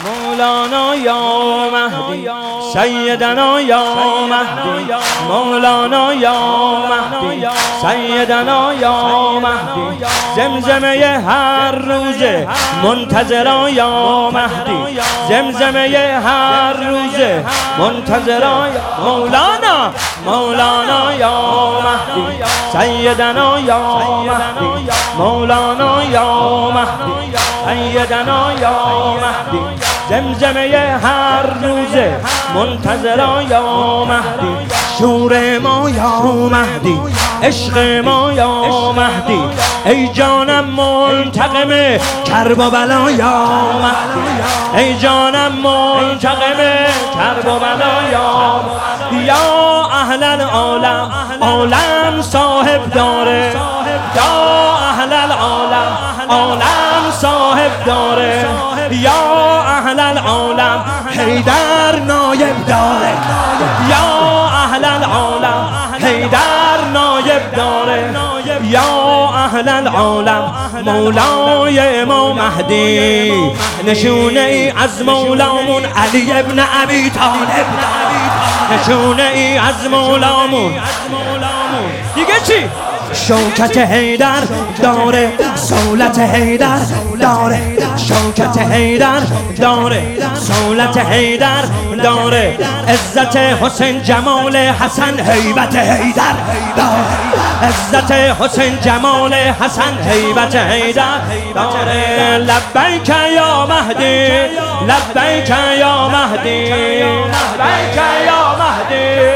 مولانا یا مهدی سیدنا یا مهدی مولانا یا مهدی سیدنا یا مهدی زمزمه هر روزه منتظرا یا مهدی زمزمه هر روزه منتظرا مولانا مولانا یا مهدی سیدنا یا مهدی مولانا یا مهدی سیدنا یا مهدی زمزمه هر روزه منتظرا یا مهدی شور ما یا مهدی عشق ما یا مهدی ای جانم منتقم کرب و بلا یا مهدی ای جانم منتقم کرب و بلا یا مهدی یا اهل العالم عالم صاحب داره یا اهل العالم عالم صاحب داره یا اهل العالم حیدر نایب داره یا اهل العالم حیدر نایب داره یا اهل العالم مولای ما مهدی نشونه ای از مولامون علی ابن ابی طالب نشونه ای از مولامون دیگه چی؟ شوکت حیدر داره سولت حیدر داره شوکت حیدر داره سولت حیدر داره عزت حسین جمال حسن هیبت حیدر داره عزت حسین جمال حسن هیبت حیدر داره لبیک یا مهدی لبیک یا مهدی لبیک یا مهدی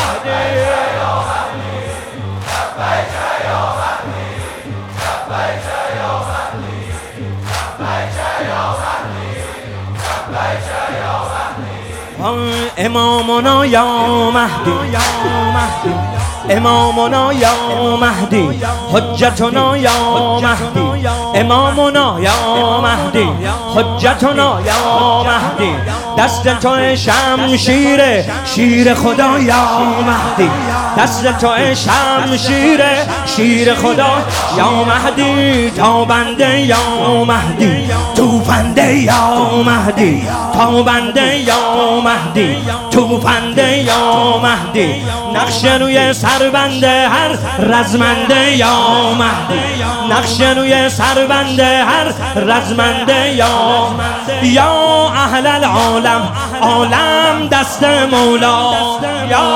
امامنا یا مهدی امامنا یا مهدی حجتنا یا مهدی امامنا یا مهدی حجتنا یا مهدی دست تو شمشیر شیر خدا یا مهدی دست تو شمشیر شیر خدا یا مهدی تابنده یا مهدی توفنده یا مهدی تابنده یا مهدی توفنده یا مهدی نقش روی سربنده هر رزمنده یا مهدی نقش روی سربنده هر رزمنده یا اهل العالم عالم دست مولا یا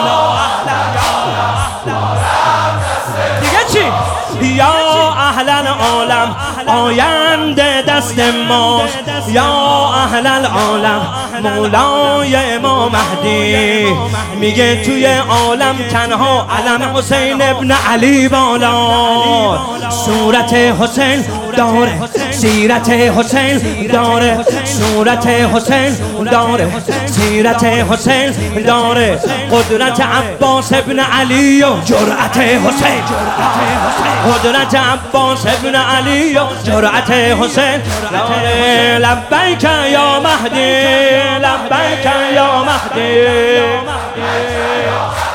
دیگه چی؟ یا اهل العالم آینده دست ماست یا اهل العالم مولای ما مهدی میگه توی عالم تنها علم حسین ابن علی بالا صورت حسین داره سیرت حسین داره صورت حسین داره سیرت حسین داره قدرت عباس ابن علی و جرأت حسین قدرت عباس ابن علی و جرأت حسین داره لبیک یا مهدی لبیک یا مهدی